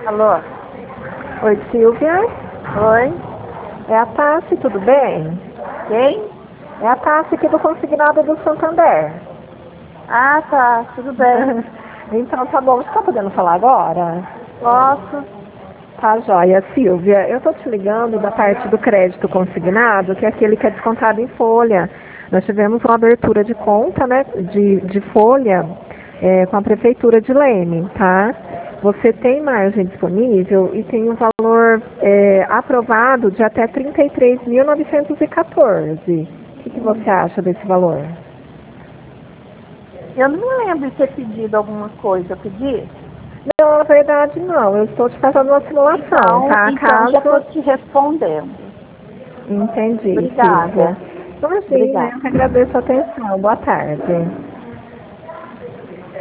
Alô? Oi, Silvia. Oi? É a Tassi, tudo bem? Quem? É a Tassi aqui do Consignado do Santander. Ah, tá, tudo bem. Então tá bom, você tá podendo falar agora? Posso? Tá joia, Silvia. Eu tô te ligando da parte do crédito consignado, que é aquele que é descontado em folha. Nós tivemos uma abertura de conta, né, de folha com a Prefeitura de Leme, tá? Você tem margem disponível e tem um valor aprovado de até 33.914. O que você acha desse valor? Eu não me lembro de ter pedido alguma coisa. Eu pedi? Não, na verdade não. Eu estou te fazendo uma simulação, tá? Então já estou Caso... te respondendo. Entendi, Silvia. Obrigada. Imagina, Obrigada. eu que agradeço a atenção. Boa tarde.